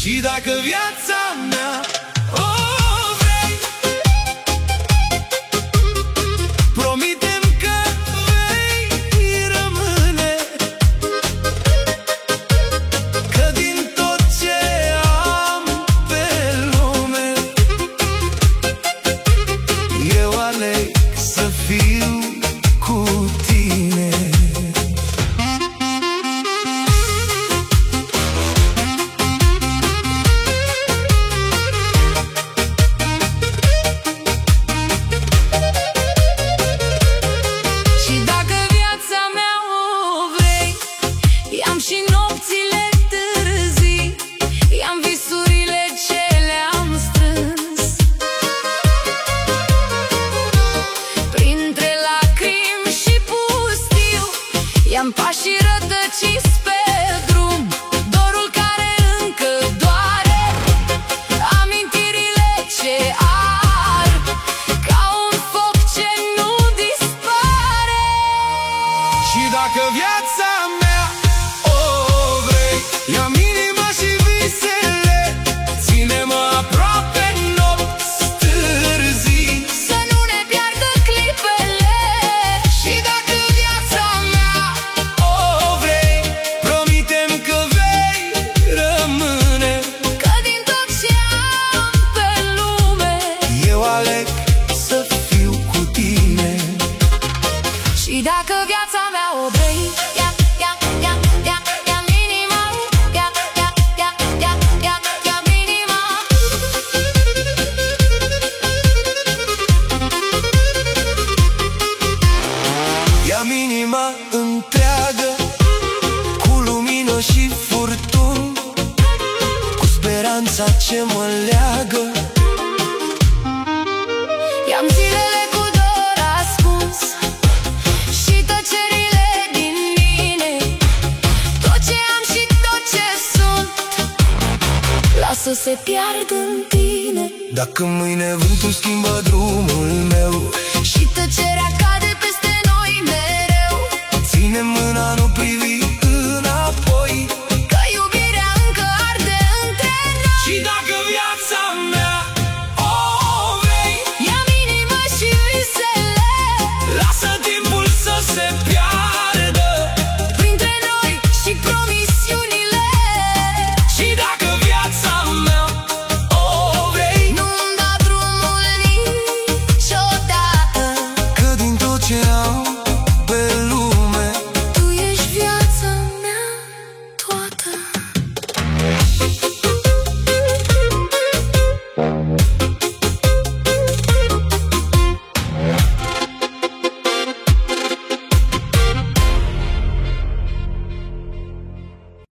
Și dacă viața mea o vrei, promite-mi că vei rămâne, că din tot ce am pe lume eu aleg să fiu cu tine. I-am și nopțile târzii, i-am visurile ce le-am strâns. Printre lacrimi și pustiu, i-am pașii rătăciți pe drum, dorul care încă doare, amintirile ce ard ca un foc ce nu dispare. Și dacă viața mea ia-mi inima și visele, ține-mă aproape nopți târzii, să nu ne piardă clipele. Și dacă viața mea o vrei, promite-mi că vei rămâne, că din tot ce am pe lume eu aleg să fiu cu tine. Și dacă viața mea o vrei, ia-mi inima întreagă, cu lumină și furtuni, cu speranța ce mă leagă. i-am zilele cu dor ascuns și tăcerile din mine, tot ce am și tot ce sunt, lasă să se piardă în tine. Dacă mâine vântul schimbă drumul meu și tăcerea cade peste noi mereu, ține mâna, nu